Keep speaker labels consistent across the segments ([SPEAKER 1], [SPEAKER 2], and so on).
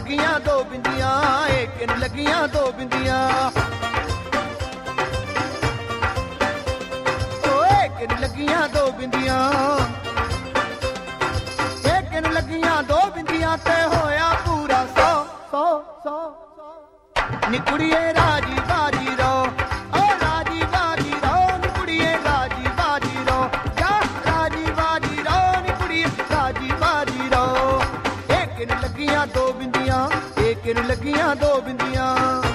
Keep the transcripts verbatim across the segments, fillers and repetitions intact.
[SPEAKER 1] ਲੱਗੀਆਂ ਦੋ ਬਿੰਦੀਆਂ, ਏਕੇ ਨੂੰ ਲੱਗੀਆਂ ਦੋ ਬਿੰਦੀਆਂ, ਓਏ ਏਕੇ ਨੂੰ ਲੱਗੀਆਂ ਦੋ ਬਿੰਦੀਆਂ, ਏਕੇ ਨੂੰ ਲੱਗੀਆਂ ਦੋ ਬਿੰਦੀਆਂ ਤੇ ਹੋਇਆ ਪੂਰਾ ਸੌ ਸੌ ਸੌ ਨੀ ਕੁੜੀਏ ਰਾਜੀ ਬਾਜੀ ਰੋ, ਓ ਰਾਜੀ ਬਾਜੀ ਰੋ ਨੀ ਕੁੜੀਏ ਰਾਜੀ ਬਾਜੀ ਰੋ, ਜਾ ਰਾਜੀ ਬਾਜੀ ਰੋ ਨੀ ਕੁੜੀਏ ਰਾਜੀ ਬਾਜੀ ਰੋ, ਏਕੇ ਨੂੰ ਲੱਗੀਆਂ ਦੋ ਬਿੰਦੀਆਂ, ਏਕੇ ਨੂੰ ਲੱਗੀਆਂ ਦੋ ਬਿੰਦੀਆਂ।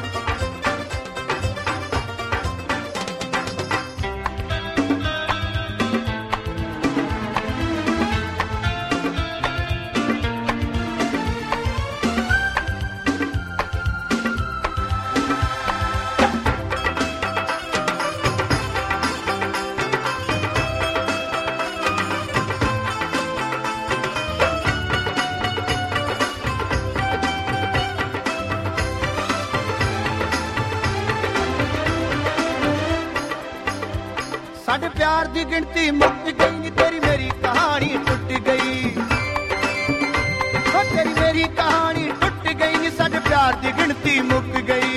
[SPEAKER 1] ਸਾਡੇ ਪਿਆਰ ਦੀ ਗਿਣਤੀ ਮੁੱਕ ਗਈ ਨੀ, ਤੇਰੀ ਮੇਰੀ ਕਹਾਣੀ ਟੁੱਟ ਗਈ, ਓ ਤੇਰੀ ਮੇਰੀ ਕਹਾਣੀ ਟੁੱਟ ਗਈ ਨੀ, ਸਾਡੇ ਪਿਆਰ ਦੀ ਗਿਣਤੀ ਮੁੱਕ ਗਈ,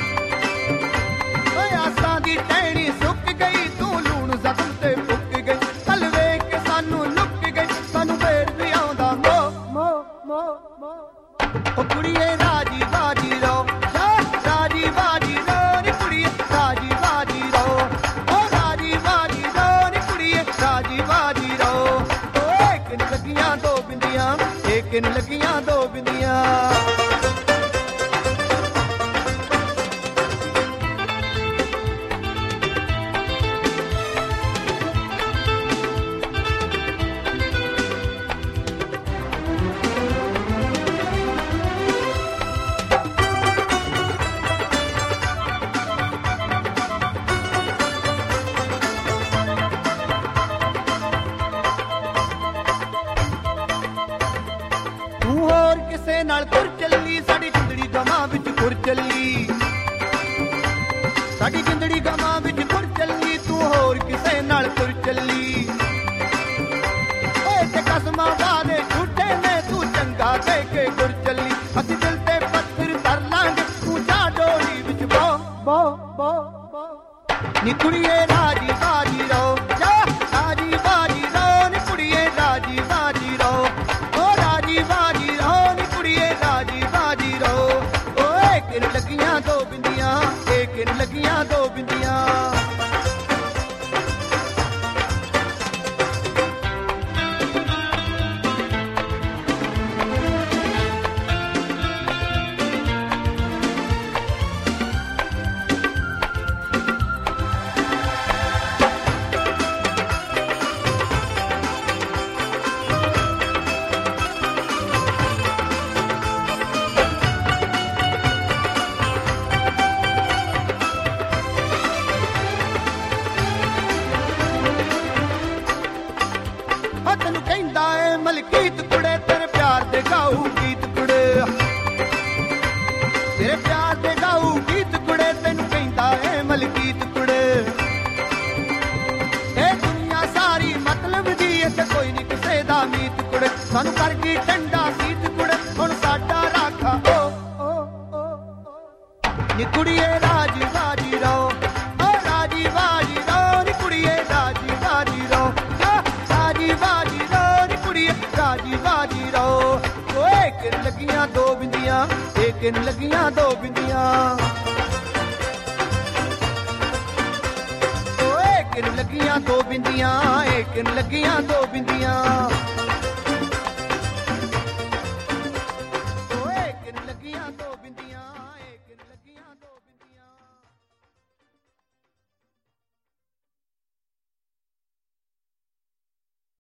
[SPEAKER 1] ਓਏ ਆਸਾਂ ਦੀ ਟਹਿਣੀ ਸੁੱਕ ਗਈ, ਤੂੰ ਲੂਣ ਜ਼ਖਮ ਤੇ ਫੁੱਕ ਗਈ, ਕੱਲ ਵੇਖ ਕੇ ਸਾਨੂੰ ਲੁੱਕ ਗਈ, ਸਾਨੂੰ ਫੇਰ ਵੀ ਆਉਂਦਾ ਮੋ ਮੋ ਮੋ ਮੋ, ਓ ਕੁੜੀਏ ਰਾਜੀ ਬਾਜੀ ਰੋ, ਜਾ ਰਾਜੀ ਬਾਜੀ ਰੋ ਨੀ ਕੁੜੀਏ ਰਾਜੀ ਬਾਜੀ ਰੋ, ਰਾਜੀ ਬਾਜੀ ਰੋ, ਓਏ ਏਕੇ ਨੂੰ ਲੱਗੀਆਂ ਦੋ ਬਿੰਦੀਆਂ, ਏਕੇ ਨੂੰ ਲੱਗੀਆਂ ਦੋ ਬਿੰਦੀਆਂ। ਕਿਸੇ ਨਾਲ ਤੁਰ ਚੱਲੀ, ਸਾਡੀ ਜ਼ਿੰਦੜੀ ਗਮਾਂ ਵਿੱਚ ਤੁਰ ਚੱਲੀ, ਸਾਡੀ ਜ਼ਿੰਦੜੀ ਗਮਾਂ ਵਿੱਚ ਤੁਰ ਚੱਲੀ, ਤੂੰ ਹੋਰ ਕਿਸੇ ਨਾਲ ਤੁਰ ਚੱਲੀ, ਓਏ ਤੇ ਕਸਮਾਂ ਵਾਦੇ ਝੂਠੇ ਨੇ, ਤੂੰ ਚੰਗਾ ਦੇ ਕੇ ਗੁਰ ਚੱਲੀ, ਅਸੀਂ ਦਿਲ ਤੇ ਪੱਥਰ ਧਰ ਲਾਂਗੇ, ਤੂੰ ਜਾ ਡੋਲੀ ਵਿੱਚ ਬੋ ਬੋ ਬੋ ਬੋ ਨੀ ਕੁੜੀਏ ਰਾਜੀ ਬਾਜੀ ਰੋ, ਜਾ ਰਾਜੀ ਬਾਜੀ ਰੋ ਨੀ ਕੁੜੀਏ ਰਾਜੀ ਬਾਜੀ ਰੋ, ਓ ਰਾਜੀ ਬਾਜੀ ਰੋ ਨੀ ਕੁੜੀਏ ਰਾਜੀ ਬਾਜੀ ਰੋ, ਓਏ ਏਕੇ ਨੂੰ ਲੱਗੀਆਂ ਦੋ ਬਿੰਦੀਆਂ, ਏਕੇ ਨੂੰ ਲੱਗੀਆਂ ਦੋ ਬਿੰਦੀਆਂ। ਤੈਨੂੰ ਕਹਿੰਦਾ ਏ ਮਲਕੀਤ ਕੁੜੇ, ਤੇਰੇ ਪਿਆਰ ਦੇ ਗਾਊ ਗੀਤ ਕੁੜੇ, ਤੇਰੇ ਪਿਆਰ ਦੇ ਗਾਊ ਗੀਤ ਕੁੜੇ, ਤੈਨੂੰ ਕਹਿੰਦਾ ਏ ਮਲਕੀਤ ਕੁੜੇ, ਇਹ ਦੁਨੀਆ ਸਾਰੀ ਮਤਲਬ ਦੀ ਏ ਤੇ ਕੋਈ ਨੀ ਕਿਸੇ ਦਾ ਮੀਤ ਕੁੜੇ, ਸਾਨੂੰ ਕਰ ਗਈ ਠੰਡਾ ਸੀਤ ਕੁੜੇ, ਹੁਣ ਸਾਡਾ ਰਾਖਾ ਓ ਓ ਓ ਨੀ ਕੁੜੀਏ ਰਾਜੀ ਬਾਜੀ ਰੋ, ਓ ਰਾਜੀ ਬਾਜੀ ਰੋ ਨੀ ਕੁੜੀਏ ਰਾਜੀ ਬਾਜੀ ਰੋ, ਰਾਜੀ ਬਾਜੀ ਰੋ ਨੀ ਕੁੜੀਏ ਰਾਜੀ ਬਾਜੀ ਰੋ, ਓਏ ਏਕੇ ਨੂੰ ਲੱਗੀਆਂ ਦੋ ਬਿੰਦੀਆਂ, ਏਕੇ ਨੂੰ ਲੱਗੀਆਂ ਦੋ ਬਿੰਦੀਆਂ, ਓਏ ਏਕੇ ਨੂੰ ਲੱਗੀਆਂ ਦੋ ਬਿੰਦੀਆਂ, ਏਕੇ ਨੂੰ ਲੱਗੀਆਂ ਦੋ ਬਿੰਦੀਆਂ।